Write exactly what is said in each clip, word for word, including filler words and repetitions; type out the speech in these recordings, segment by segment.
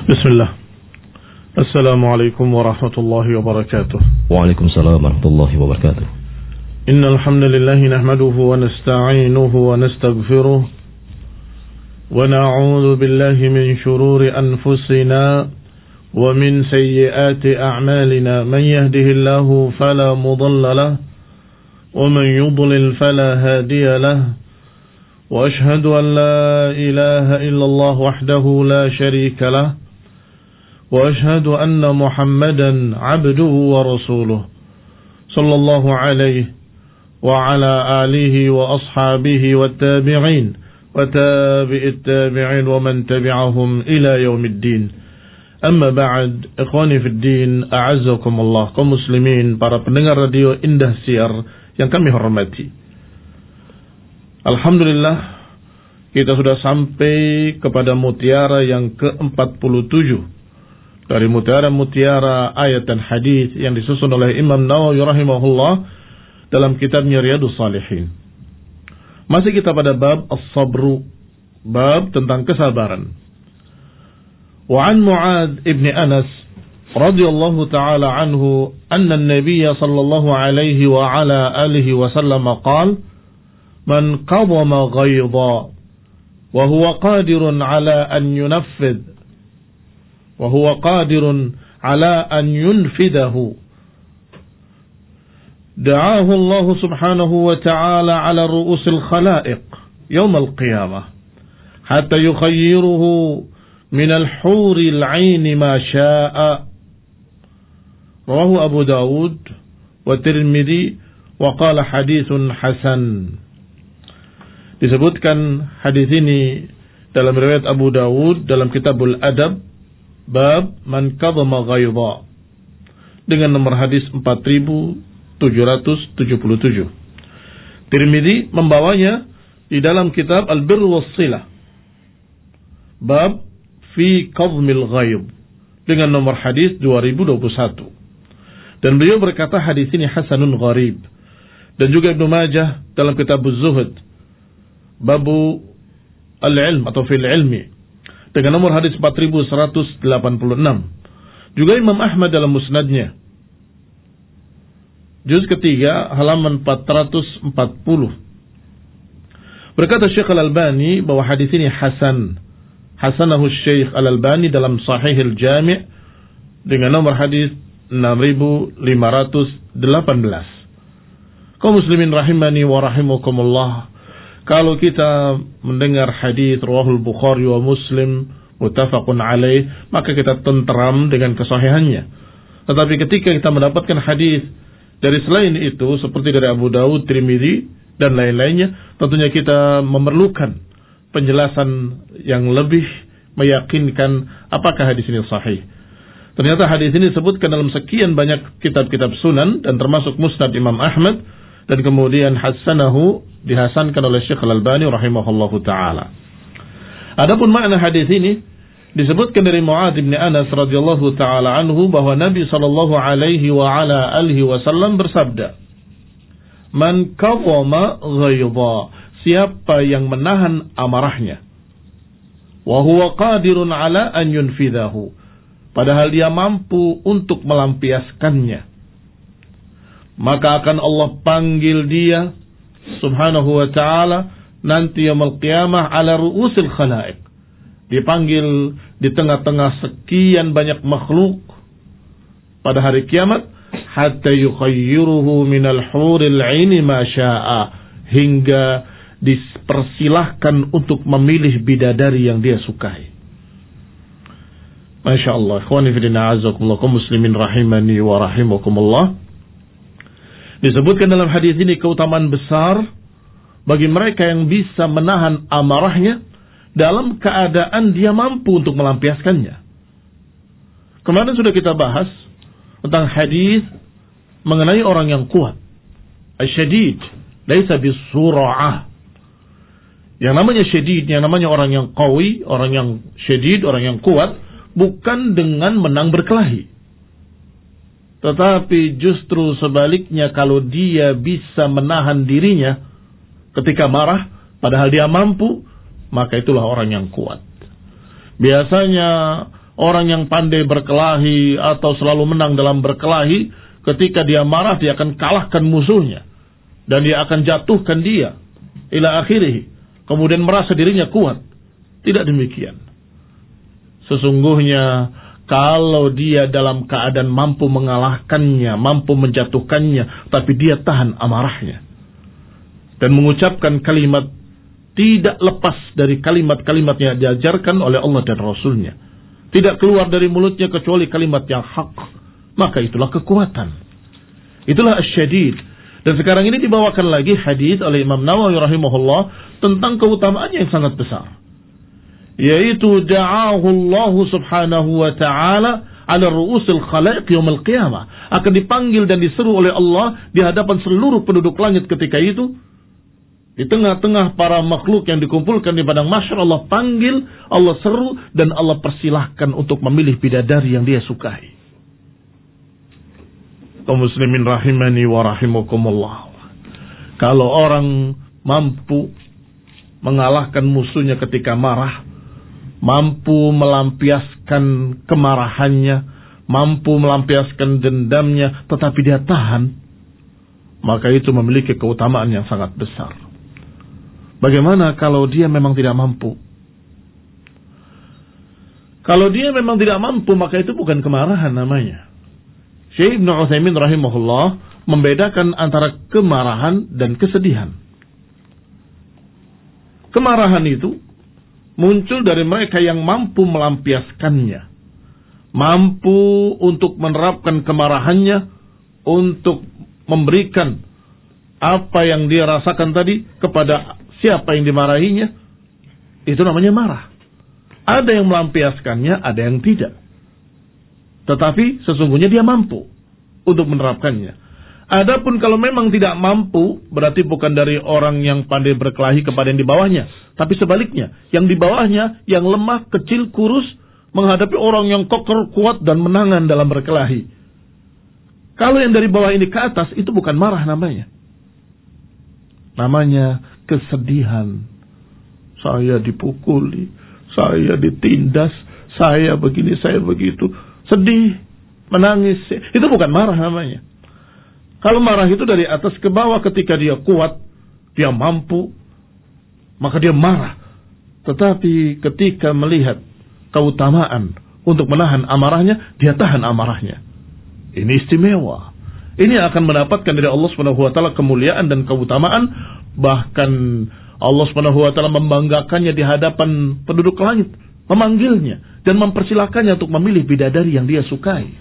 بسم الله. السلام عليكم ورحمة الله وبركاته. وعليكم السلام ورحمة الله وبركاته. إن الحمد لله نحمده ونستعينه ونستغفره ونعوذ بالله من شرور أنفسنا ومن سيئات أعمالنا. من يهده الله فلا مضل له ومن يضلل فلا هادي له وأشهد أن لا إله إلا الله وحده لا شريك له وأشهد أن محمدا عبده ورسوله صلى الله عليه وعلى آله وأصحابه والتابعين وتابع التابعين ومن تبعهم إلى يوم الدين. أما بعد، إخواني في الدين, أعزكم الله, kaum muslimin, para pendengar radio Indah Siar yang kami hormati. Alhamdulillah, kita sudah sampai kepada mutiara yang ke empat puluh tujuh dari mutiara-mutiara ayat dan hadis yang disusun oleh Imam Nawawi rahimahullah dalam kitabnya Riyadhus Shalihin. Masih kita pada bab as-sabru, bab tentang kesabaran. Wa an Mu'adz ibn Anas radhiyallahu ta'ala anhu anna an-nabiy sallallahu alaihi wa ala alihi wa sallam qala man qadama ghayda wa huwa qadirun ala an yunaffidh وهو قادر على أن ينفذه دعاه الله سبحانه وتعالى على رؤوس الخلائق يوم القيامة حتى يخيره من الحور العين ما شاء. رواه أبو داود والترمذي وقال حديث حسن. Disebutkan hadis ini dalam riwayat Abu Dawud dalam Kitabul Adab, bab man qadama ghayda, dengan nomor hadis empat ribu tujuh ratus tujuh puluh tujuh. Tirmidzi membawanya di dalam kitab Al-Birr was-Silah, bab fi qadmil ghayd, dengan nomor hadis dua ribu dua puluh satu. Dan beliau berkata hadis ini hasanun gharib. Dan juga Ibnu Majah dalam kitab Az-Zuhd, babu al-ilm atau fil ilmi, dengan nomor hadis empat ribu seratus delapan puluh enam. Juga Imam Ahmad dalam musnadnya, juz ketiga halaman empat ratus empat puluh. Berkata Syekh Al-Albani bahwa hadis ini hasan. Hasanahu Syekh Al-Albani dalam Sahihul Jami' dengan nomor hadis enam ribu lima ratus delapan belas. Kaum muslimin rahimani wa rahimakumullah, kalau kita mendengar hadis rawahul Bukhari wa Muslim muttafaqun alaih, maka kita tenteram dengan kesahihannya. Tetapi ketika kita mendapatkan hadis dari selain itu seperti dari Abu Dawud, Tirmidzi dan lain-lainnya, tentunya kita memerlukan penjelasan yang lebih meyakinkan apakah hadis ini sahih. Ternyata hadis ini disebutkan dalam sekian banyak kitab-kitab sunan dan termasuk Musnad Imam Ahmad, dan kemudian hasanahu, dihasankan oleh Syekh Al-Albani rahimahullahu ta'ala. Adapun makna hadis ini disebutkan dari Mu'adz bin Anas radhiyallahu ta'ala anhu bahwa Nabi sallallahu alaihi wa ala alihi wasallam bersabda, man qadama ghayda, siapa yang menahan amarahnya, wa huwa qadirun ala an yunfidhahu, padahal dia mampu untuk melampiaskannya, maka akan Allah panggil dia subhanahu wa ta'ala nanti yaumul qiyamah ala ru'usil khala'iq, dipanggil di tengah-tengah sekian banyak makhluk pada hari kiamat, hatta yukhayyiruhu minal huril 'aini ma syaa, hingga dipersilahkan untuk memilih bidadari yang dia sukai. Masya Allah, ikhwani fillah a'azzakumullah, kaum muslimin rahimani wa rahimakumullah. Disebutkan dalam hadis ini keutamaan besar bagi mereka yang bisa menahan amarahnya dalam keadaan dia mampu untuk melampiaskannya. Kemarin sudah kita bahas tentang hadis mengenai orang yang kuat. Asyadid laisa bisura'ah. Yang namanya syadid, yang namanya orang yang qawi, orang yang syadid, orang yang kuat, bukan dengan menang berkelahi. Tetapi justru sebaliknya, kalau dia bisa menahan dirinya ketika marah, padahal dia mampu, maka itulah orang yang kuat. Biasanya Orang yang pandai berkelahi atau selalu menang dalam berkelahi, ketika dia marah dia akan kalahkan musuhnya dan dia akan jatuhkan dia ila akhirih, kemudian merasa dirinya kuat. Tidak demikian. Sesungguhnya kalau dia dalam keadaan mampu mengalahkannya, mampu menjatuhkannya, tapi dia tahan amarahnya dan mengucapkan kalimat tidak lepas dari kalimat-kalimat yang diajarkan oleh Allah dan Rasulnya, tidak keluar dari mulutnya kecuali kalimat yang hak, maka itulah kekuatan. Itulah asyadid. Dan sekarang ini dibawakan lagi hadis oleh Imam Nawawi rahimahullah tentang keutamaan yang sangat besar, yaitu da'ahu Allah subhanahu wa ta'ala ala ru'usil khalaiq yaumil qiyamah, akan dipanggil dan diseru oleh Allah di hadapan seluruh penduduk langit ketika itu. Di tengah-tengah para makhluk yang dikumpulkan di padang mahsyar, Allah panggil, Allah seru, dan Allah persilahkan untuk memilih bidadari yang dia sukai. Kaum muslimin rahimani wa rahimakumullah. Kalau orang mampu mengalahkan musuhnya ketika marah, mampu melampiaskan kemarahannya, mampu melampiaskan dendamnya, tetapi dia tahan, maka itu memiliki keutamaan yang sangat besar. Bagaimana kalau dia memang tidak mampu? Kalau dia memang tidak mampu, maka itu bukan kemarahan namanya. Syekh Ibnu Utsaimin rahimahullah membedakan antara kemarahan dan kesedihan. Kemarahan itu muncul dari mereka yang mampu melampiaskannya, mampu untuk menerapkan kemarahannya, untuk memberikan apa yang dia rasakan tadi kepada siapa yang dimarahinya. Itu namanya marah. Ada yang melampiaskannya, ada yang tidak. Tetapi sesungguhnya dia mampu untuk menerapkannya. Adapun kalau memang tidak mampu, berarti bukan dari orang yang pandai berkelahi kepada yang di bawahnya, tapi sebaliknya, yang di bawahnya yang lemah, kecil, kurus, menghadapi orang yang kokoh, kuat dan menangan dalam berkelahi. Kalau yang dari bawah ini ke atas, itu bukan marah namanya. Namanya kesedihan. Saya dipukuli, saya ditindas, saya begini, saya begitu. Sedih, menangis. Itu bukan marah namanya. Kalau marah itu dari atas ke bawah, ketika dia kuat, dia mampu, maka dia marah. Tetapi ketika melihat keutamaan untuk menahan amarahnya, dia tahan amarahnya. Ini istimewa. Ini akan mendapatkan dari Allah Subhanahu wa taala kemuliaan dan keutamaan. Bahkan Allah Subhanahu wa taala membanggakannya di hadapan penduduk langit, memanggilnya dan mempersilakannya untuk memilih bidadari yang dia sukai.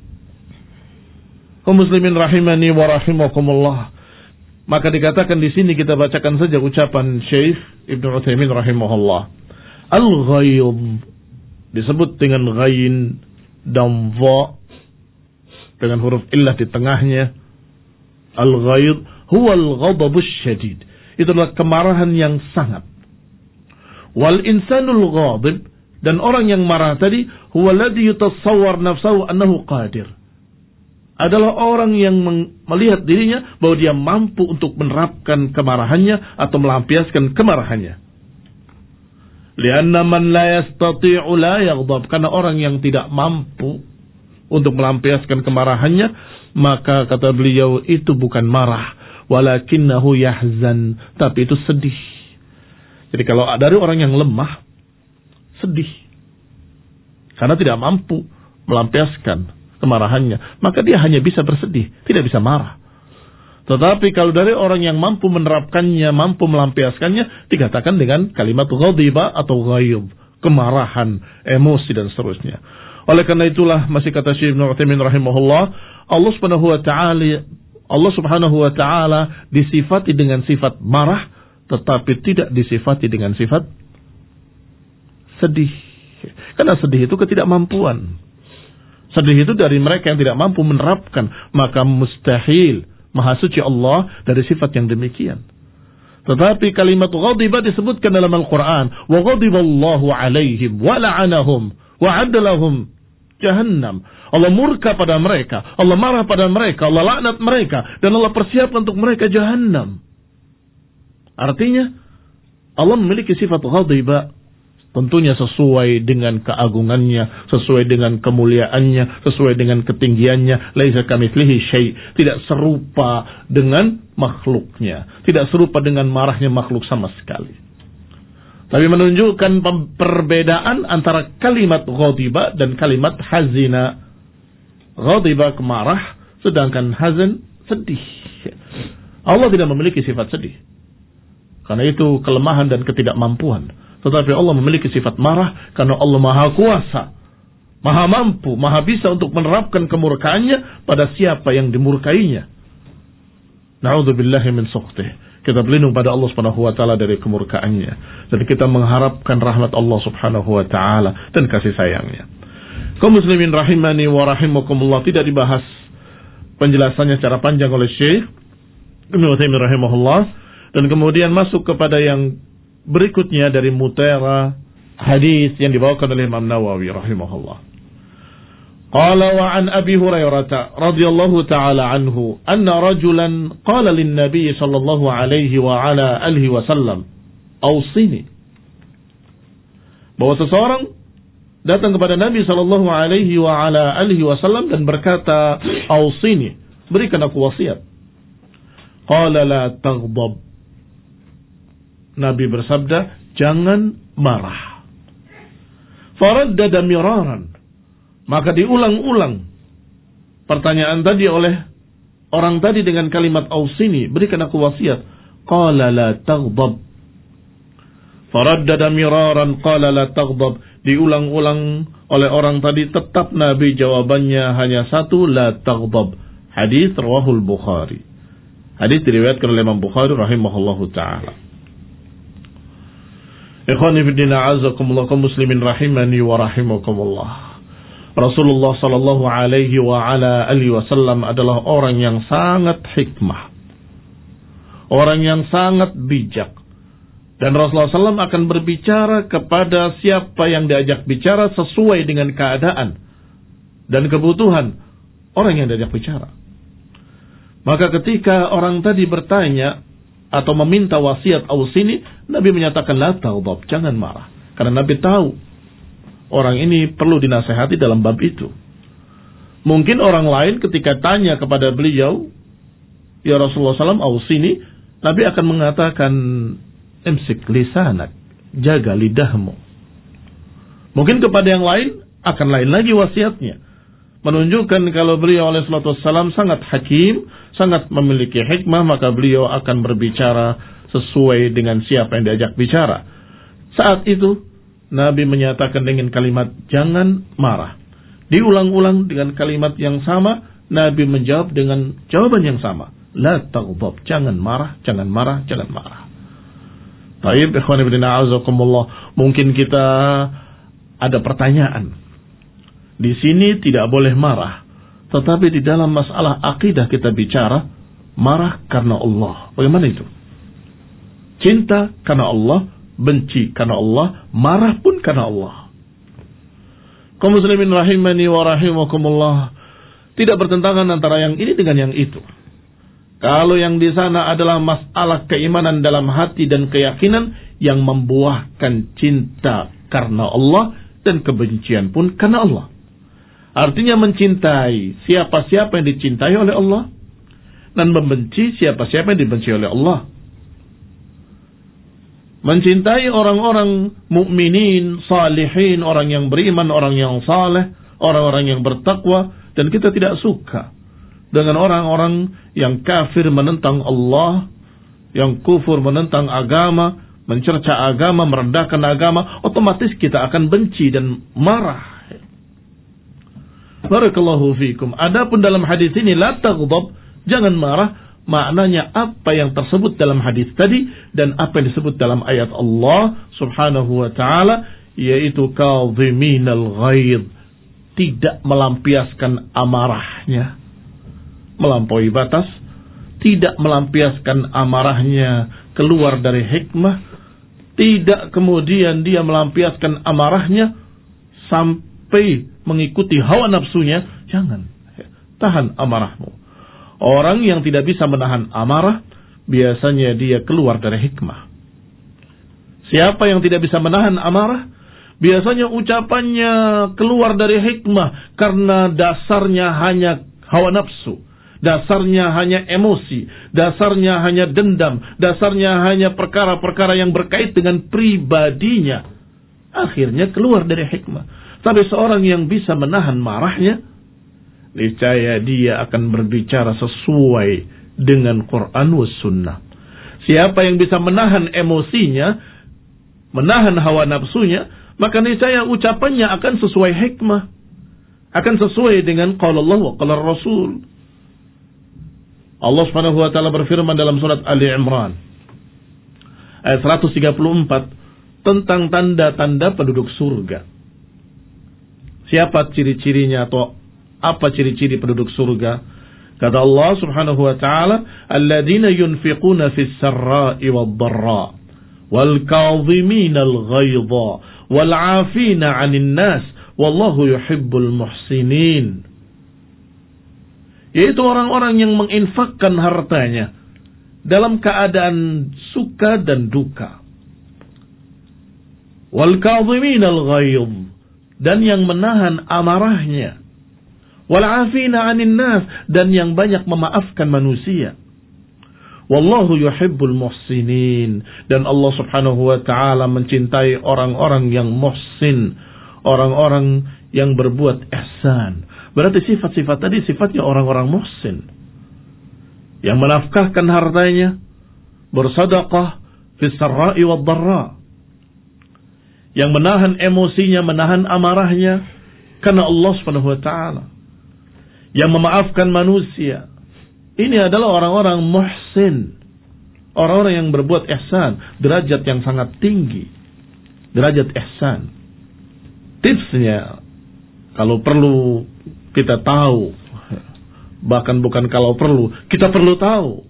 Kaum muslimin rahimani wa rahimakumullah. Maka dikatakan di sini, kita bacakan saja ucapan Syekh Ibnu Utsaimin rahimahullah. Al-ghaidh disebut dengan ghain dan dha dengan huruf illah di tengahnya. Al-ghaidh huwa al-ghadabus syadid. Itu adalah kemarahan yang sangat. Wal insanul ghadib, dan orang yang marah tadi, huwa alladhi yutasawwar nafsahu annahu qadir. Adalah orang yang melihat dirinya bahwa dia mampu untuk menerapkan kemarahannya atau melampiaskan kemarahannya. Lianna man la yastati'u la yaghdab, karena orang yang tidak mampu untuk melampiaskan kemarahannya, maka kata beliau itu bukan marah, walakinnahu yahzan, tapi itu sedih. Jadi kalau dari orang yang lemah, sedih karena tidak mampu melampiaskan kemarahannya, maka dia hanya bisa bersedih, tidak bisa marah. Tetapi kalau dari orang yang mampu menerapkannya, mampu melampiaskannya, dikatakan dengan kalimat ghadiba atau ghaidh, kemarahan, emosi dan seterusnya. Oleh karena itulah, masih kata Syekh Ibnu Utsaimin rahimahullah, Allah Subhanahu wa taala Allah Subhanahu wa taala disifati dengan sifat marah, tetapi tidak disifati dengan sifat sedih. Karena sedih itu ketidakmampuan. Sedih itu dari mereka yang tidak mampu menerapkan, maka mustahil Maha Suci Allah dari sifat yang demikian. Tetapi kalimat ghadiba disebutkan dalam Al-Quran. Wa ghadiballahu alaihim wa la'anahum wa adalahum jahannam. Allah murka pada mereka, Allah marah pada mereka, Allah laknat mereka, dan Allah persiapkan untuk mereka jahannam. Artinya Allah memiliki sifat ghadiba, Tentunya sesuai dengan keagungannya, sesuai dengan kemuliaannya, sesuai dengan ketinggiannya. Laisa kamitslihi syai', tidak serupa dengan makhluknya, tidak serupa dengan marahnya makhluk sama sekali. Tapi menunjukkan perbedaan antara kalimat ghadiba dan kalimat hazina. Ghadiba kemarah, sedangkan hazan sedih. Allah tidak memiliki sifat sedih. Karena itu kelemahan dan ketidakmampuan. Tetapi Allah memiliki sifat marah karena Allah Maha Kuasa, Maha Mampu, Maha Bisa untuk menerapkan kemurkaannya pada siapa yang dimurkainya. Na'udzubillahi min sukhtihi. Kita berlindung pada Allah Subhanahu wa taala dari kemurkaannya, dan kita mengharapkan rahmat Allah Subhanahu wa taala dan kasih sayangnya. Kaum muslimin rahimani wa rahimakumullah, tidak dibahas penjelasannya secara panjang oleh Syekh Ibnu Utsaimin rahimahullah, dan kemudian masuk kepada yang berikutnya dari mutera hadis yang dibawakan oleh Imam Nawawi rahimahullah. Qala wa an Abi Hurairah radhiyallahu ta'ala anhu anna rajulan qala lin Nabi sallallahu alaihi wa ala alihi wasallam awsini. Bahwa seseorang datang kepada Nabi sallallahu alaihi wa ala alihi wasallam dan berkata, awsini, berikan aku wasiat. Qala la taghdab. Nabi bersabda, jangan marah. Faraddada miraran. Maka diulang-ulang pertanyaan tadi oleh orang tadi dengan kalimat ausini, berikan aku wasiat. Qala la taghdab. Faraddada miraran qala la taghdab. Diulang-ulang oleh orang tadi, tetap Nabi jawabannya hanya satu, la taghdab. Hadis rawahul Bukhari. Hadis diriwayatkan oleh Imam Bukhari rahimahullahu ta'ala. Ikhwani fiddina azakumullah, kaum muslimin rahimani wa rahimakumullah. Rasulullah sallallahu alaihi wa ala alihi wasallam adalah orang yang sangat hikmah, orang yang sangat bijak. Dan Rasulullah sallallahu alaihi wasallam akan berbicara kepada siapa yang diajak bicara sesuai dengan keadaan dan kebutuhan orang yang diajak bicara. Maka ketika orang tadi bertanya atau meminta wasiat ausini, Nabi menyatakan la taghdab, jangan marah. Karena Nabi tahu orang ini perlu dinasehati dalam bab itu. Mungkin orang lain ketika tanya kepada beliau, ya Rasulullah sallallahu alaihi wasallam ausini, Nabi akan mengatakan imsik lisanak, jaga lidahmu. Mungkin kepada yang lain akan lain lagi wasiatnya. Menunjukkan kalau beliau alaihi salatu wassalam sangat hakim, sangat memiliki hikmah, maka beliau akan berbicara sesuai dengan siapa yang diajak bicara. Saat itu Nabi menyatakan dengan kalimat jangan marah. Diulang-ulang dengan kalimat yang sama, Nabi menjawab dengan jawaban yang sama. La taghdab, jangan marah, jangan marah, jangan marah. Baik, ikhwan fillah a'azakumullah, mungkin kita ada pertanyaan. Di sini tidak boleh marah, tetapi di dalam masalah akidah kita bicara marah karena Allah. Bagaimana itu? Cinta karena Allah, benci karena Allah, marah pun karena Allah. Kaum muslimin rahimani wa rahimakumullah, tidak bertentangan antara yang ini dengan yang itu. Kalau yang di sana adalah masalah keimanan dalam hati dan keyakinan yang membuahkan cinta karena Allah dan kebencian pun karena Allah. Artinya mencintai siapa-siapa yang dicintai oleh Allah dan membenci siapa-siapa yang dibenci oleh Allah. Mencintai orang-orang mukminin, salihin, orang yang beriman, orang yang saleh, orang-orang yang bertakwa, dan kita tidak suka dengan orang-orang yang kafir menentang Allah, yang kufur menentang agama, mencerca agama, merendahkan agama, otomatis kita akan benci dan marah. Barakallahu fikum. Adapun dalam hadis ini la taghdab, jangan marah, maknanya apa yang tersebut dalam hadis tadi dan apa yang disebut dalam ayat Allah Subhanahu wa taala, yaitu kadhiminal ghaidh, tidak melampiaskan amarahnya melampaui batas, tidak melampiaskan amarahnya keluar dari hikmah, tidak kemudian dia melampiaskan amarahnya sampai mengikuti hawa nafsunya. Jangan, tahan amarahmu. Orang yang tidak bisa menahan amarah, biasanya dia keluar dari hikmah. Siapa yang tidak bisa menahan amarah, Biasanya ucapannya keluar dari hikmah karena dasarnya hanya hawa nafsu, dasarnya hanya emosi, dasarnya hanya dendam, dasarnya hanya perkara-perkara yang berkait dengan pribadinya. Akhirnya keluar dari hikmah. Tapi seorang yang bisa menahan marahnya, niscaya dia akan berbicara sesuai dengan Quran was sunnah. Siapa yang bisa menahan emosinya, menahan hawa nafsunya, maka niscaya ucapannya akan sesuai hikmah, akan sesuai dengan qala Allah wa qala Rasul. Allah Subhanahu wa taala berfirman dalam surat Ali Imran ayat seratus tiga puluh empat tentang tanda-tanda penduduk surga. Siapa ciri-cirinya atau apa ciri-ciri penduduk surga? Kata Allah Subhanahu wa taala, "Alladzina yunfiquna fis sarra'i wad-dharra wal kadhimina al-ghaidha wal 'afina 'anil nas wallahu yuhibbul muhsinin." Yaitu orang-orang yang menginfakkan hartanya dalam keadaan suka dan duka. Wal kadhimina al-ghaidh, dan yang menahan amarahnya. Wal 'afina 'anil nas, dan yang banyak memaafkan manusia. Wallahu yuhibbul muhsinin, dan Allah Subhanahu wa taala mencintai orang-orang yang muhsin, orang-orang yang berbuat ihsan. Berarti sifat-sifat tadi sifatnya orang-orang muhsin, yang menafkahkan hartanya, bersedekah fis sarra'i wad dharra, yang menahan emosinya, menahan amarahnya karena Allah Subhanahu wa taala, yang memaafkan manusia. Ini adalah orang-orang muhsin, orang-orang yang berbuat ihsan, derajat yang sangat tinggi, derajat ihsan. Tipsnya, kalau perlu kita tahu, bahkan bukan kalau perlu, kita perlu tahu.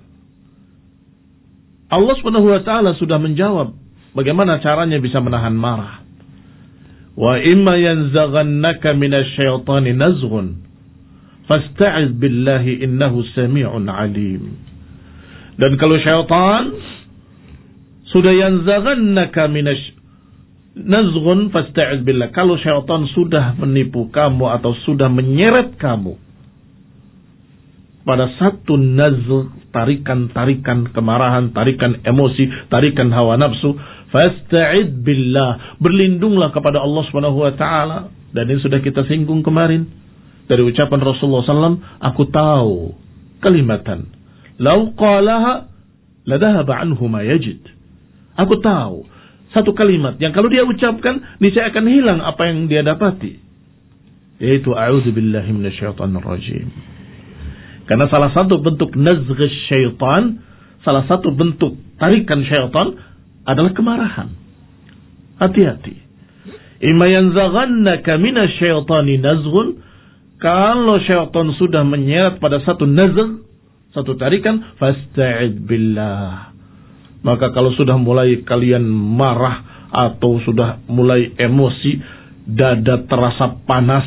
Allah Subhanahu wa taala sudah menjawab bagaimana caranya bisa menahan marah. Wa imma yanzaghannaka minasyaitani nazghun fasta'iz billahi innahu sami'un alim. Dan kalau syaitan sudah yanzaghannaka minash nazghun fasta'iz billah, kalau syaitan sudah menipu kamu atau sudah menyeret kamu pada satu nazgh, tarikan-tarikan kemarahan, tarikan emosi, tarikan hawa nafsu, fasta'id billah, berlindunglah kepada Allah Subhanahu wa taala. Dan ini sudah kita singgung kemarin dari ucapan Rasulullah sallallahu alaihi wasallam, aku tahu kalimatan law qalaha ladhahaba anhu ma yajid. Aku tahu satu kalimat yang kalau dia ucapkan niscaya akan hilang apa yang dia dapati, yaitu a'udzubillahi minasyaitonir rajim. Karena salah satu bentuk nazgh syaitan, salah satu bentuk tarikan syaitan adalah kemarahan. Hati-hati. Imma yanzaghannaka minasyaitani nazghun, kalau syaitan sudah menyeret pada satu nazgh, satu tarikan, fasta'id billah. Maka kalau sudah mulai kalian marah atau sudah mulai emosi, dada terasa panas,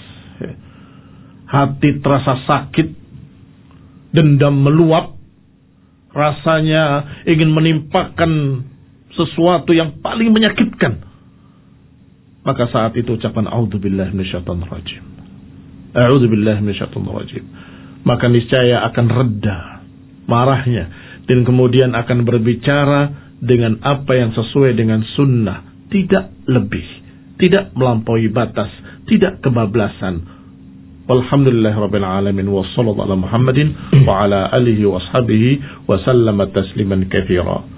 hati terasa sakit, dendam meluap, rasanya ingin menimpakan sesuatu yang paling menyakitkan, maka saat itu ucapan a'udzubillahi minasyaitonir rajim, a'udzubillahi minasyaitonir rajim, maka niscaya akan reda marahnya dan kemudian akan berbicara dengan apa yang sesuai dengan sunnah, tidak lebih, tidak melampaui batas, tidak kebablasan. Walhamdulillahi rabbil alamin, wa sallallahu ala Muhammadin wa ala alihi wa ashabihi wa sallama tasliman katsira.